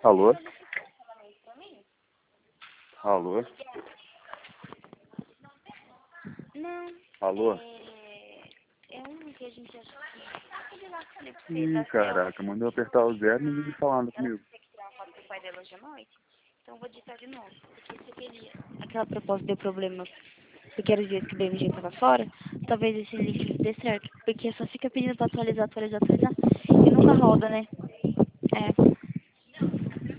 Alô? Alô? Não. Alô? É um que a gente acha que... Aquele lá que eu falei pra você, Ih, caraca, mandou apertar o zero e ninguém falando comigo. Você que tirar uma foto do pai dela hoje à noite? Então eu vou digitar de novo. Porque se aquele... Aquela proposta deu problema porque era os dias que o BMG tava fora, talvez esse link dê certo. Porque só fica pedindo pra atualizar, atualizar, atualizar. E nunca roda, né? É.